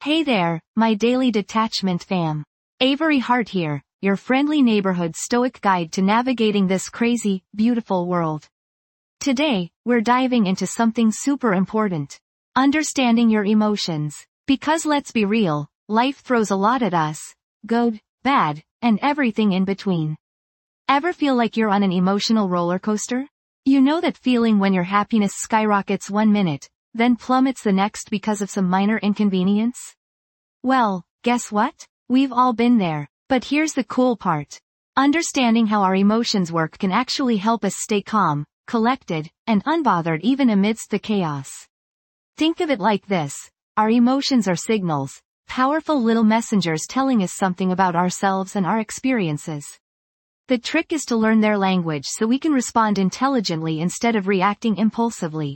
Hey there, my daily detachment fam. Avery Hart here, your friendly neighborhood stoic guide to navigating this crazy, beautiful world. Today, we're diving into something super important. Understanding your emotions. Because let's be real, life throws a lot at us. Good, bad, and everything in between. Ever feel like you're on an emotional roller coaster? You know that feeling when your happiness skyrockets 1 minute, then plummets the next because of some minor inconvenience? Well, guess what? We've all been there. But here's the cool part. Understanding how our emotions work can actually help us stay calm, collected, and unbothered even amidst the chaos. Think of it like this. Our emotions are signals, powerful little messengers telling us something about ourselves and our experiences. The trick is to learn their language so we can respond intelligently instead of reacting impulsively.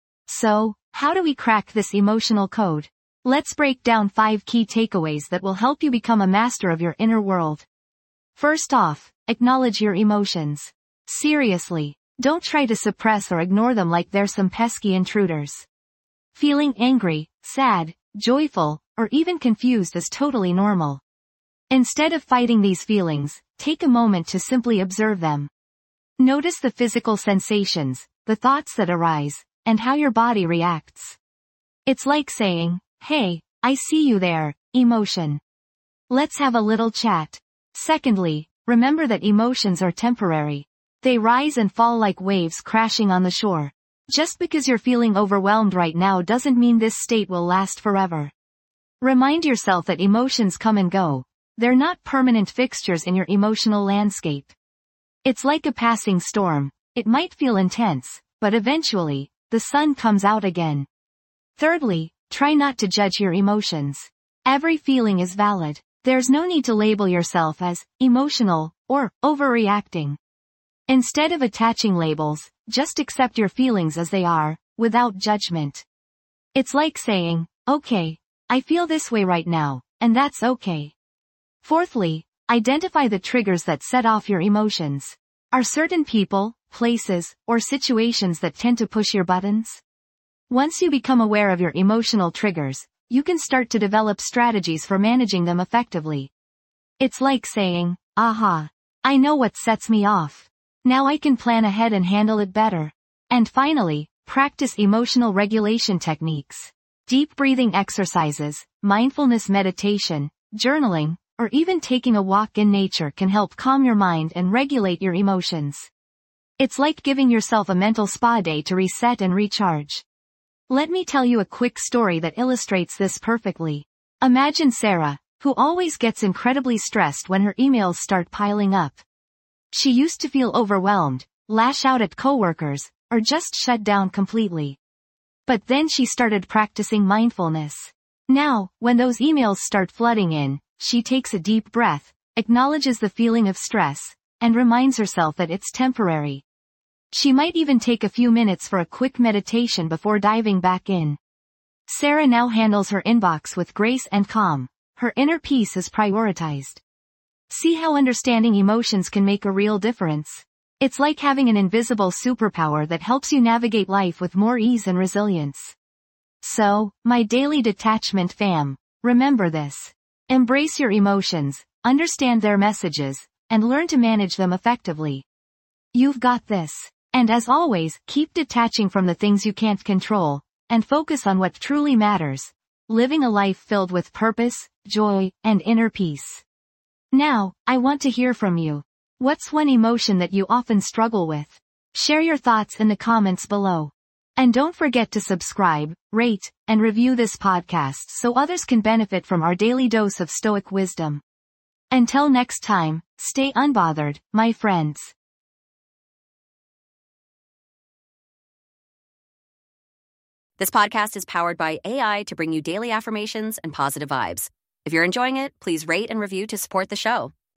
So, how do we crack this emotional code? Let's break down 5 key takeaways that will help you become a master of your inner world. First off, acknowledge your emotions. Seriously, don't try to suppress or ignore them like they're some pesky intruders. Feeling angry, sad, joyful, or even confused is totally normal. Instead of fighting these feelings, take a moment to simply observe them. Notice the physical sensations, the thoughts that arise, and how your body reacts. It's like saying, "Hey, I see you there, emotion. Let's have a little chat." Secondly, remember that emotions are temporary. They rise and fall like waves crashing on the shore. Just because you're feeling overwhelmed right now doesn't mean this state will last forever. Remind yourself that emotions come and go. They're not permanent fixtures in your emotional landscape. It's like a passing storm. It might feel intense, but eventually, the sun comes out again. Thirdly, try not to judge your emotions. Every feeling is valid. There's no need to label yourself as emotional or overreacting. Instead of attaching labels, just accept your feelings as they are, without judgment. It's like saying, "Okay, I feel this way right now, and that's okay." Fourthly, identify the triggers that set off your emotions. Are certain people, places, or situations that tend to push your buttons? Once you become aware of your emotional triggers, you can start to develop strategies for managing them effectively. It's like saying, "Aha! I know what sets me off. Now I can plan ahead and handle it better." And finally, practice emotional regulation techniques. Deep breathing exercises, mindfulness meditation, journaling, or even taking a walk in nature can help calm your mind and regulate your emotions. It's like giving yourself a mental spa day to reset and recharge. Let me tell you a quick story that illustrates this perfectly. Imagine Sarah, who always gets incredibly stressed when her emails start piling up. She used to feel overwhelmed, lash out at coworkers, or just shut down completely. But then she started practicing mindfulness. Now, when those emails start flooding in, she takes a deep breath, acknowledges the feeling of stress, and reminds herself that it's temporary. She might even take a few minutes for a quick meditation before diving back in. Sarah now handles her inbox with grace and calm. Her inner peace is prioritized. See how understanding emotions can make a real difference? It's like having an invisible superpower that helps you navigate life with more ease and resilience. So, my daily detachment fam, remember this. Embrace your emotions, understand their messages, and learn to manage them effectively. You've got this. And as always, keep detaching from the things you can't control, and focus on what truly matters. Living a life filled with purpose, joy, and inner peace. Now, I want to hear from you. What's one emotion that you often struggle with? Share your thoughts in the comments below. And don't forget to subscribe, rate, and review this podcast so others can benefit from our daily dose of stoic wisdom. Until next time, stay unbothered, my friends. This podcast is powered by AI to bring you daily affirmations and positive vibes. If you're enjoying it, please rate and review to support the show.